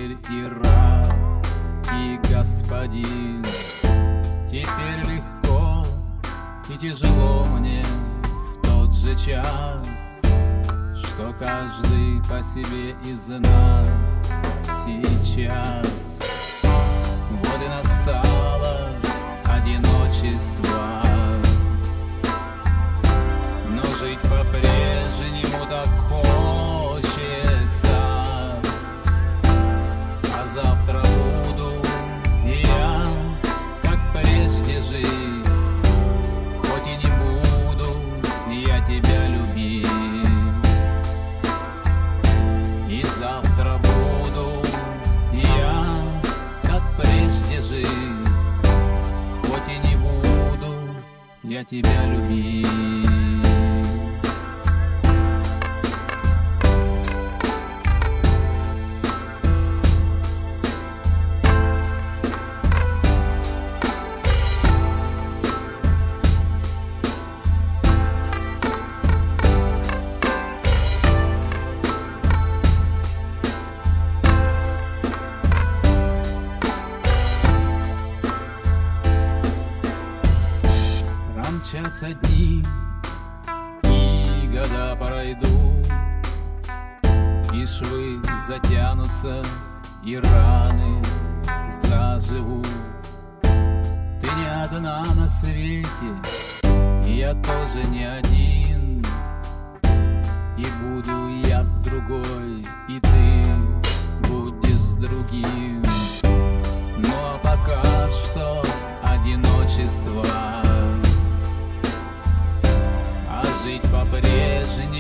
теперь и раб, и господин. Теперь легко и тяжело мне в тот же час, что каждый по себе из нас сейчас. Вот и настало одиночество, но жить по-прежнему так хочется. А завтра буду и я, как прежде, жить, хоть и не буду я тебя любить. И завтра буду я, как прежде, жить, хоть и не буду я тебя любить. Мчатся дни, и года пройдут, и швы затянутся, и раны заживут. Ты не одна на свете, и я тоже не один, и буду я с другой, и ты будешь с другим. Ну а пока что одиночество, жить по-прежнему